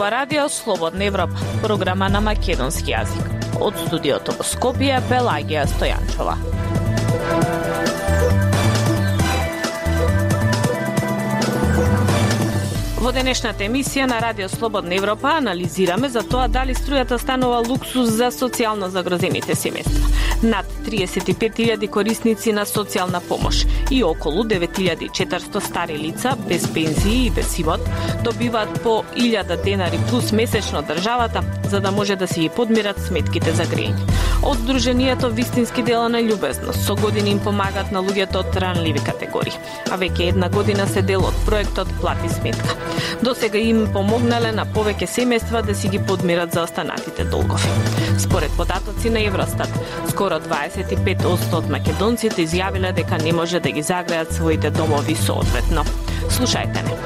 ова радио Слободна Европа, програма на македонски јазик. Од студиото во Скопје, Пелагија Стојанчова. Во денешната емисија на Радио Слободна Европа анализираме за тоа дали струјата станува луксус за социјално загрозените семејства. Над 35.000 корисници на социјална помош и околу 9.400 стари лица без пензии и без имот добиваат по 1.000 денари плюс месечно државата за да може да си ги подмират сметките за грејење. Од Сдруженијето Вистински дела на љубезност со години им помагаат на луѓето од ранливи категории, а веќе една година се дел од проектот Плати сметка. До сега им помогнале на повеќе семејства да си ги подмират заостанатите долгови. Според податоци на Евростат, скоро 25% од македонците изјавиле дека не може да ги загреат своите домови соодветно. Слушајте не.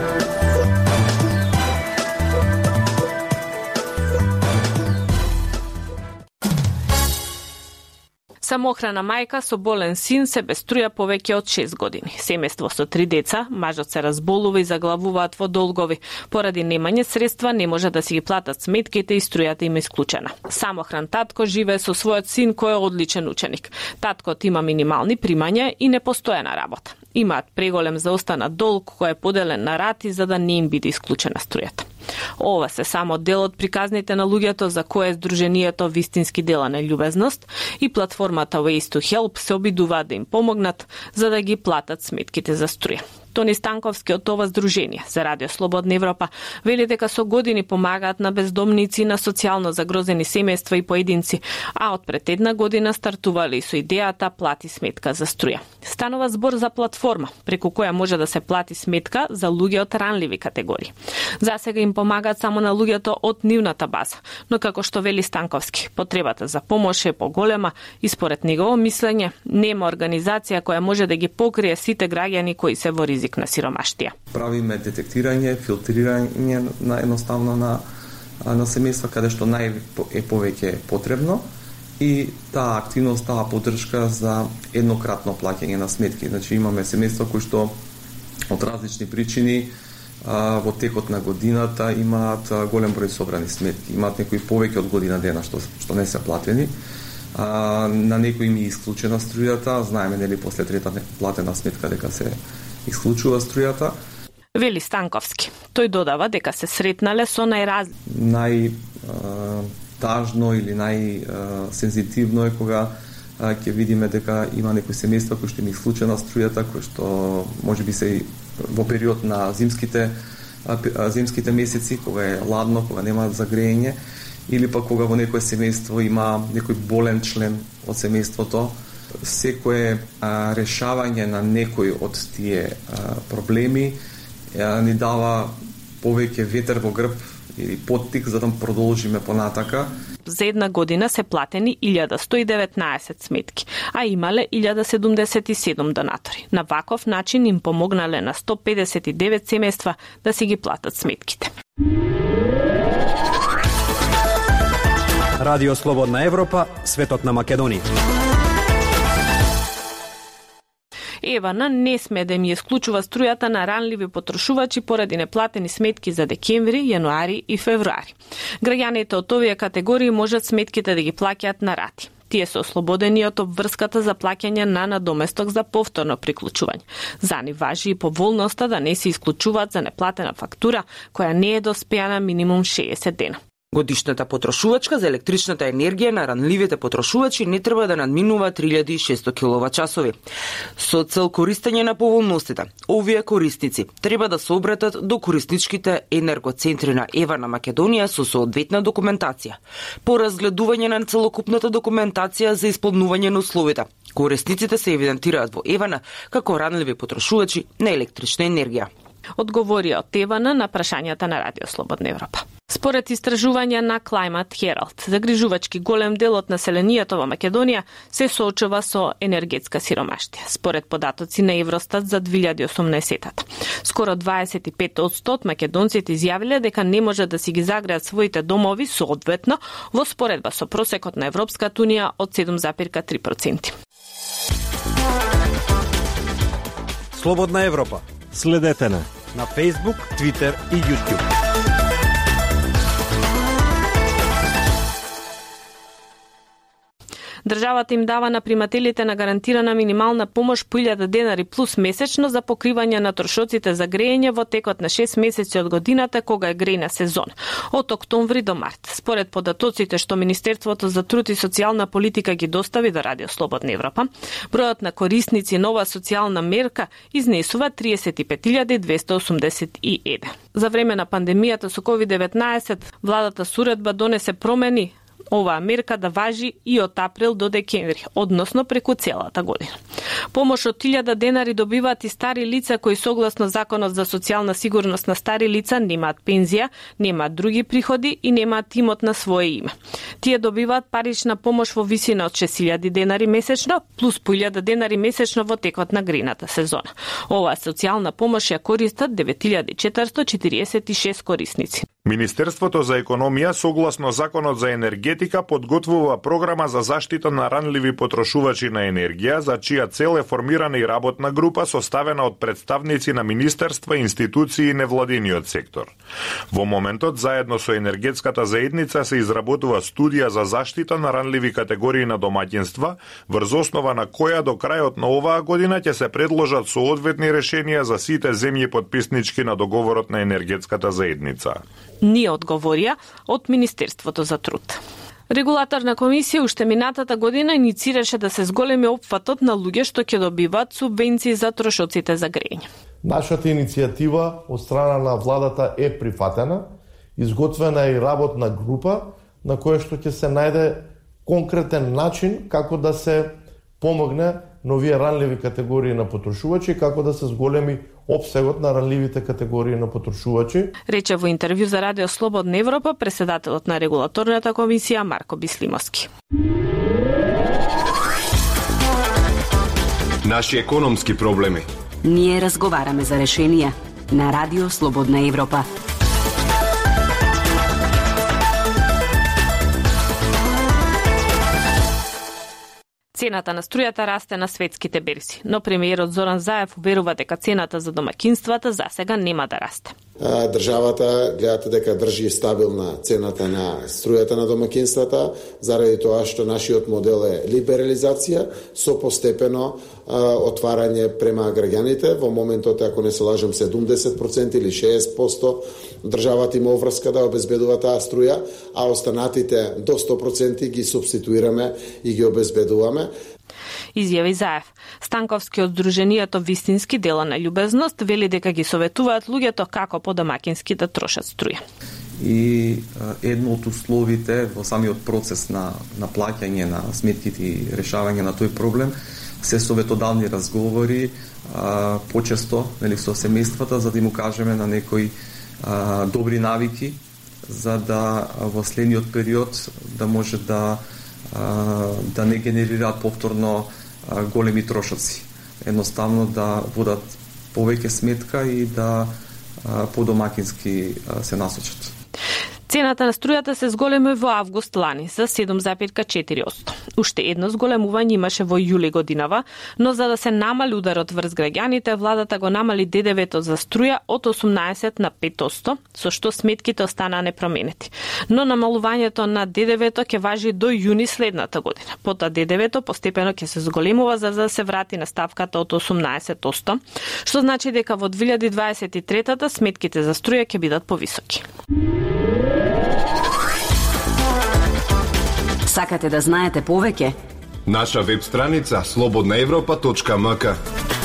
Самохрана мајка со болен син се без струја повеќе од 6 години. Семејство со 3 деца, мажот се разболува и заглавуваат во долгови. Поради немање средства не може да си ги платат сметките и струјата им е исклучена. Самохран татко живее со својот син кој е одличен ученик. Таткот има минимални примања и непостојана работа. Имаат преголем заостанат долг кој е поделен на рати за да не им биде исклучена струјата. Ова се само дел од приказните на луѓето за кое Сдруженијето Вистински дела на љубезност и платформата Ways to Help се обидуваат да им помогнат за да ги платат сметките за струја. Тони Станковски од ова здружение за Радио Слободна Европа вели дека со години помагаат на бездомници, на социјално загрозени семејства и поединци, а од пред една година стартувале и со идејата Плати сметка за струја. Станува збор за платформа преку која може да се плати сметка за луѓе од ранливи категории. Засега им помагаат само на луѓето од нивната база, но како што вели Станковски, потребата за помош е поголема и според негово мислење нема организација која може да ги покрие сите граѓани кои се во ризик на сиромаштија. Правиме детектирање, филтрирање на едноставно на семејства каде што е повеќе потребно и таа активност, таа поддршка за еднократно плаќање на сметки. Значи имаме семејства кои што од различни причини во текот на годината имаат голем број собрани сметки. Имаат некои повеќе од година дена што не се платени. На некои им е исклучена струјата, знаеме нели после трета платена сметка дека се исклучува струјата. Вели Станковски. Тој додава дека се сретнале со најтажно или најсензитивно е кога ќе видиме дека има некои семејства кои што им исклучена струјата, кои што можеби се во период на зимските месеци, кога е ладно, кога нема загрејење, или пак кога во некое семејство има некој болен член од семејството. Секое решавање на некој од тие проблеми ни дава повеќе ветер во грб или поттик за да продолжиме понатака. За една година се платени 1119 сметки, а имале 1077 донатори. На ваков начин им помогнале на 159 семејства да си ги платат сметките. Радио Слободна Европа, светот на Македонија. Евана не сме да им исклучува струјата на ранливи потрошувачи поради неплатени сметки за декември, јануари и февруари. Граѓаните од овие категории можат сметките да ги плаќаат на рати. Тие се ослободени од обврската за плаќање на надоместок за повторно приклучување. За нив важи и поволноста да не се исклучуваат за неплатена фактура која не е доспеана минимум 60 дена. Годишната потрошувачка за електричната енергија на ранливите потрошувачи не треба да надминува 3600 киловат-часови. Со цел користење на поволностите, овие корисници треба да се обратат до корисничките енергоцентри на Евана Македонија со соодветна документација. По разгледување на целокупната документација за исполнување на условите, корисниците се евидентираат во Евана како ранливи потрошувачи на електрична енергија. Одговорија од Евана на прашањата на Радио Слободна Европа. Според истражувања на Climate Herald, загрижувачки голем дел од населението во Македонија се соочува со енергетска сиромаштија. Според податоци на Евростат за 2018-тата, скоро 25% од македонците изјавиле дека не може да си ги загреат своите домови соодветно во споредба со просекот на Европската унија од 7,3%. Слободна Европа. Следете на Facebook, Twitter и YouTube. Државата им дава на примателите на гарантирана минимална помош по 1000 денари плюс месечно за покривање на трошоците за грејење во текот на 6 месеци од годината кога е грејна сезона, од октомври до март. Според податоците што Министерството за труд и социјална политика ги достави до Радио Слободна Европа, бројот на корисници нова социјална мерка изнесува 35.281. За време на пандемијата со COVID-19, владата с уредба донесе промени оваа мерка да важи и од април до декември, односно преку целата година. Помош од 1000 денари добиваат и стари лица кои согласно Законот за социјална сигурност на стари лица немаат пензија, немаат други приходи и немаат имот на свое име. Тие добиваат парична помош во висина од 6000 денари месечно, плюс по 1000 денари месечно во текот на грејната сезона. Оваа социјална помош ја користат 9446 корисници. Министерството за економија, согласно Законот за енергетика, подготвува програма за заштита на ранливи потрошувачи на енергија, за чија цел е формирана и работна група составена од представници на министерства, институции и невладиниот сектор. Во моментот, заедно со енергетската заедница се изработува студија за заштита на ранливи категории на домаќинства, врз основа на која до крајот на оваа година ќе се предложат соодветни решенија за сите земји подписнички на договорот на енергетската заедница. Ние одговорија од Министерството за труд. Регулаторна комисија уште минатата година иницираше да се зголеми опфатот на луѓе што ќе добиваат субвенции за трошоците за грејење. Нашата иницијатива од страна на владата е прифатена, изготвена е и работна група на која што ќе се најде конкретен начин како да се помогне на овие ранливи категории на потрошувачи, како да се зголеми опсегот на ранливите категории на потрошувачи. Рече во интервју за Радио Слободна Европа председателот на регулаторната комисија Марко Бислимовски. Наши економски проблеми. Ние разговараме за решенија на Радио Слободна Европа. Цената на струјата расте на светските берзи, но премиерот Зоран Заев уверува дека цената за домаќинствата засега нема да расте. Државата гледате дека држи стабилна цената на струјата на домаќинствата, заради тоа што нашиот модел е либерализација со постепено отварање према граѓаните. Во моментот, ако не се лажам, 70% или 60% државата има врска да обезбедува таа струја, а останатите до 100% ги субституираме и ги обезбедуваме. Изјави Заев. Станковски од Сдруженијето Вистински дела на љубезност вели дека ги советуваат луѓето како подомакински да трошат струја. И едно од условите во самиот процес на плаќање на сметките и решавање на тој проблем се советодавни разговори почесто со семејствата, за да им кажеме на некои добри навики, за да во следниот период да може да не генерираат повторно големи трошоци. Едноставно да водат повеќе сметка и да подомакински се насочат. Цената на струјата се зголеми во август лани за 7,4%. Уште едно зголемување имаше во јули годинава, но за да се намали ударот врз граѓаните, владата го намали ДДВ-то за струја од 18 на 5%, со што сметките останаа непроменети. Но намалувањето на ДДВ-то ќе важи до јуни следната година. Потоа ДДВ-то постепено ќе се зголемува за да се врати на ставката од 18%, што значи дека во 2023-та сметките за струја ќе бидат повисоки. Сакате да знаете повеќе? Наша веб страница slobodnaevropa.mk.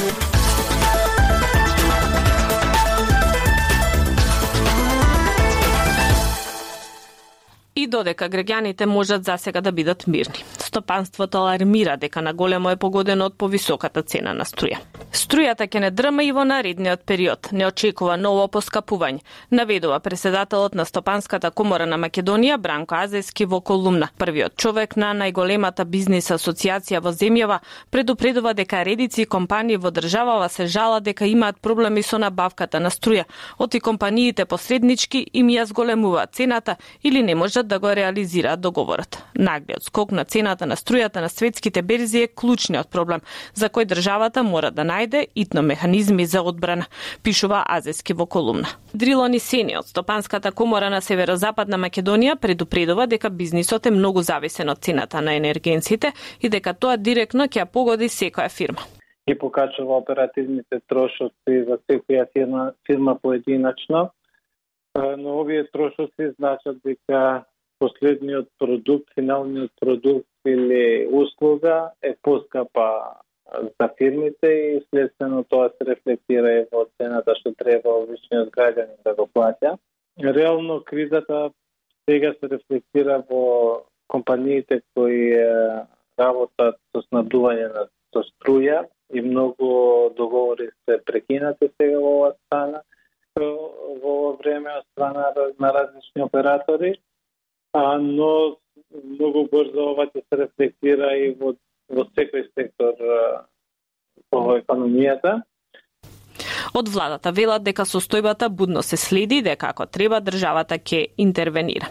И додека граѓаните можат засега да бидат мирни. Стопанството алармира дека наголемо е погодено од повисоката цена на струја. Струјата ќе не дрма и во наредниот период. Не очекува ново поскапување, наведува председателот на Стопанската комора на Македонија Бранко Азески во колумна. Првиот човек на најголемата бизнис асоциација во земјава предупредува дека редици компании во државава се жалат дека имаат проблеми со набавката на струја. Оти компаниите посреднички им ја зголемуваат цената или не можат да го реализираат договорот. Наглиот скок на цената на струјата на светските берзи е клучниот проблем, за кој државата мора да најде итно механизми за одбрана, пишува Азески во колумна. Дрилони Сени од Стопанската комора на Северозападна Македонија предупредува дека бизнисот е многу зависен од цената на енергенците и дека тоа директно ќе ја погоди секоја фирма. И покачува оперативните трошоци за секоја фирма поединачно, но овие трошоци значат дека последниот продукт, финалниот продукт или услуга е поскапа за фирмите и следствено тоа се рефлектира и во цената што треба обичниот граѓанин да го плаќа. Реално кризата сега се рефлектира во компаниите кои работат со снабдување со струја и многу договори се прекинати сега во оваа страна во ова време од страна на различни оператори, но многу брзо ова ќе се рефлектира и во секој сектор во економијата. Од владата велат дека состојбата будно се следи, дека ако треба државата ќе интервенира.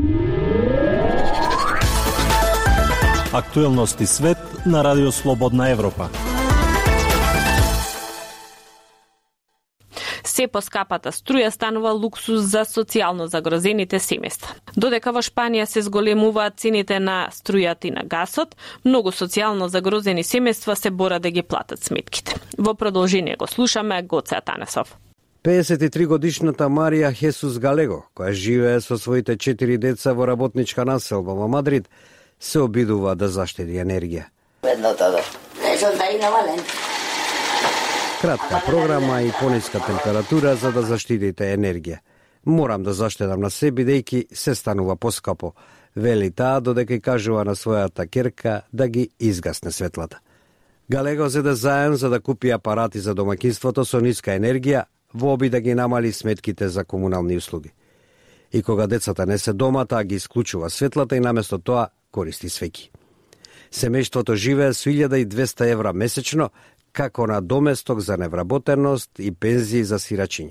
Актуелности свет на Радио Слободна Европа. Се поскапата струја станува луксус за социјално загрозените семејства. Додека во Шпанија се зголемуваат цените на струјата и на гасот, многу социјално загрозени семејства се борат да ги платат сметките. Во продолжение го слушаме Гоце Атанасов. 53-годишната Марија Хесус Галего, која живее со своите 4 деца во работничка населба во Мадрид, се обидува да заштеди енергија. Кратка програма и пониска температура за да заштедите енергија. Морам да заштедам на себе, бидејќи се станува поскапо, вели таа, додека кажува на својата керка да ги изгасне светлата. Галего зеде заем за да купи апарати за домаќинството со ниска енергија, во обид да ги намали сметките за комунални услуги. И кога децата не се дома, таа ги исклучува светлата и наместо тоа користи свеќи. Семејството живее со 1200 евра месечно, како на доместок за невработеност и пензии за сирачиња.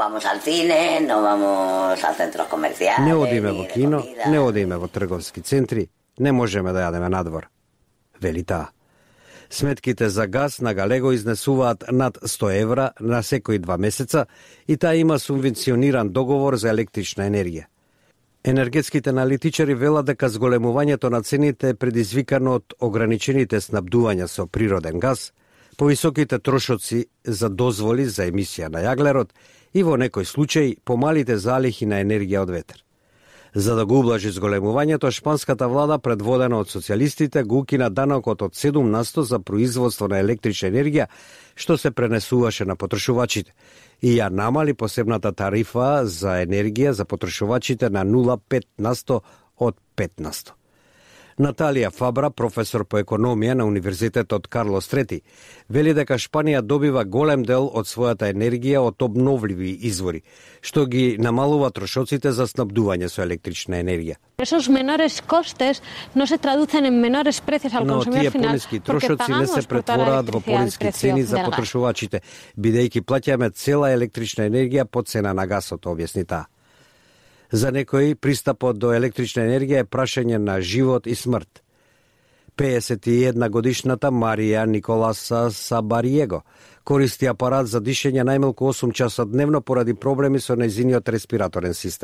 Не одиме во кино, не одиме во трговски центри, не можеме да јадеме надвор, вели таа. Сметките за газ на Галего изнесуваат над 100 евра на секои 2 месеца и таа има субвенциониран договор за електрична енергија. Енергетските аналитичари велат дека зголемувањето на цените е предизвикано од ограничените снабдувања со природен газ, повисоките трошоци за дозволи за емисија на јаглерод и во некој случај помалите залихи на енергија од ветер. За да го ублажи зголемувањето, шпанската влада, предводена од социјалистите, го укина данокот од 7% за производство на електрична енергија, што се пренесуваше на потрошувачите, и ја намали посебната тарифа за енергија за потрошувачите на 0,5% од 5%. Наталија Фабра, професор по економија на Универзитетот Карлос III, вели дека Шпанија добива голем дел од својата енергија од обновливи извори, што ги намалува трошоците за снабдување со електрична енергија. Esos menores costes no se traducen en menores precios al consumidor final. Но тие пониски трошоци не се претвораат во пониски цени за потрошувачите, бидејќи плаќаме цела електрична енергија по цена на гасот, објасни таа. За некои, пристапот до електрична енергија е прашање на живот и смрт. 51-годишната Марија Николаса Сабариего користи апарат за дишење најмалку 8 часа дневно поради проблеми со нејзиниот респираторен систем.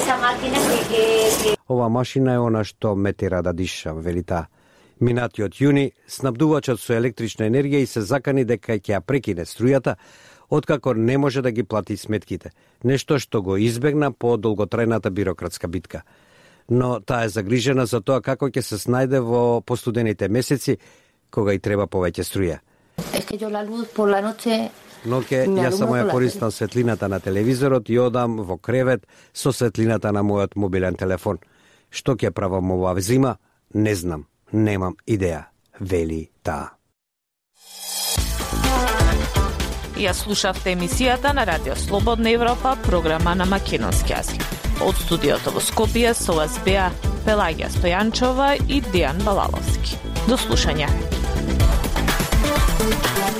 Ова машина е она што ме тера да дишам, вели таа. Минатиот јуни, снабдувачот со електрична енергија и се закани дека ќе ја прекине струјата, откако не може да ги плати сметките, нешто што го избегна по долготрајната бирократска битка. Но таа е загрижена за тоа како ќе се снајде во постудените месеци, кога и треба повеќе струја. Ноќе, јас само ја користам светлината на телевизорот и одам во кревет со светлината на мојот мобилен телефон. Што ќе правам оваа зима? Не знам, немам идеја, вели таа. Ја слушавте емисијата на Радио Слободна Европа, програма на македонски јазик. Од студиото во Скопје со вас беа Пелагија Стојанчова и Дејан Балаловски. До слушање.